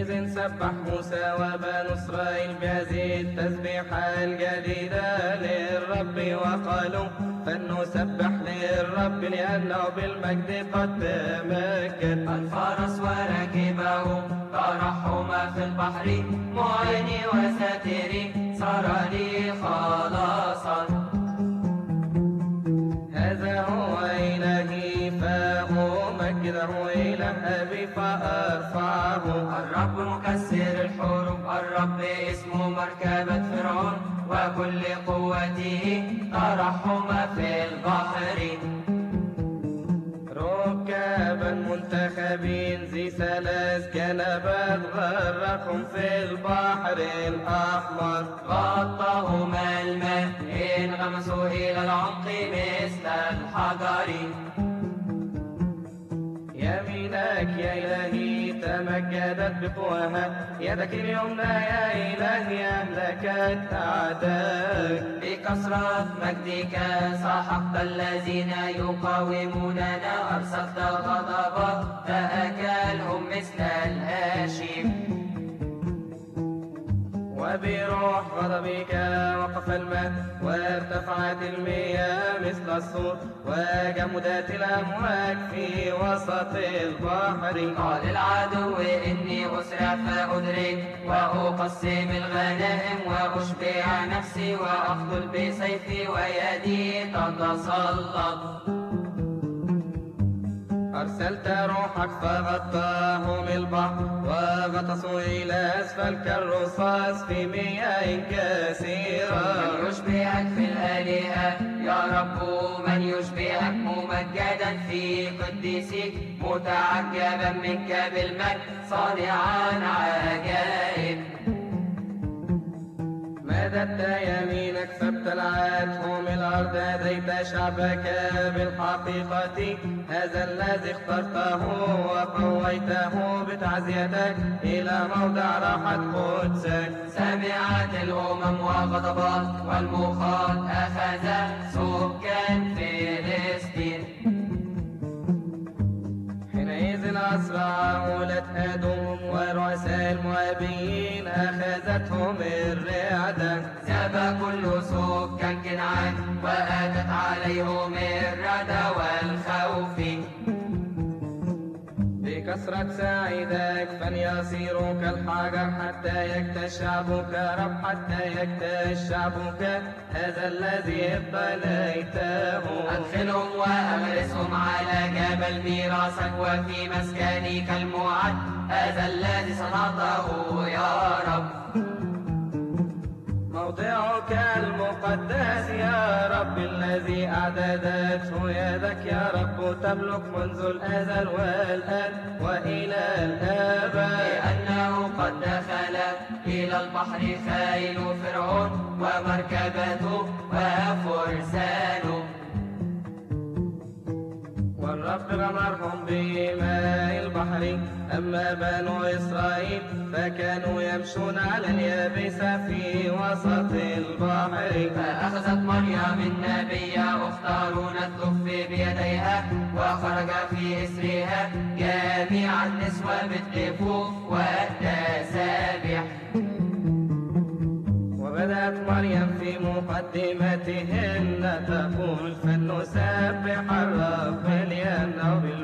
حينئذ سبح موسى وبنو إسرائيل بهذه التسبيحة الجديدة للرب وقالوا فلنسبح للرب لأنه بالمجد قد تمكن. الفرس وركبه ترحم في البحر معيني وستري صار لي خلاصا. هذا هو إلهي فأمجده إلى أبي فأرفعه. الرب مكسر الحروب الرب اسمه مركبة فرعون وكل قوته ترحم في البحر. ركابا منتخبين ذي 3 كنبات غرقهم في البحر الأحمر. غطاهما الماء انغمسوا إلى العمق مثل الحجر. يمينك يا إلهي تمجدت بقواها يدك اليمنى يا إلهي أهلكت أعداءك. بكثرة مجدك سحقت الذين يقاوموننا أرسلت غضبك فأكلهم مثل الهاشم. وبروح غضبك وقف الماء وارتفعت المياه مثل السور وجمدت الأمواج في وسط البحر. قال العدو إني أسرع فأدرك وأقسم الغنائم وأشبع نفسي وأقتل بسيفي ويدي تتسلط. أرسلت روحك فغطاهم البحر وغطسوا إلى أسفل كالرصاص في مياه كثيرة. من يشبهك في الآلهة يا رب من يشبهك ممجدا في قديسك متعجبا منك بالمجد صانعا عجائب. مددت يمينك فابتلعتهم الأرض هديت شعبك بالحقيقة. هذا الذي اخترته وقويته بتعزيتك إلى موضع راحة قدسك. سمعت الأمم وغضبت والمخاط أخذ سكان فلسطين. حينئذ أسرع أولاد أدوم ورؤساء المؤابيين أخذتهم الرعدة. ذهب كل سكان كنعان وأتت عليهم الرعدة والخوف. بكثرة سعيدك فليصيروا كالحجر حتى يكتش شعبك رب حتى يكتش شعبك هذا الذي ابتليته. أدخلهم وأغرسهم على جبل ميراثك وفي مسكنك الموعد هذا الذي صنعته يا رب. موضعك المقدس يا رب الذي أعددته يدك يا رب تملك منذ الأزل والآن وإلى الآباد. لأنه قد دخل إلى البحر خيل فرعون ومركبته وفرسانه. والرب غمرهم بماء البحر. أما بنو إسرائيل فكانوا يمشون على اليابسة في وسط البحر. فأخذت مريم النبية أخت هارون الدف بيديها وخرج في إسرها جميع النسوة بالدفوف والتسابيح. وبدأت مريم في مقدمتهن تقول فلنسبح الرب لأنه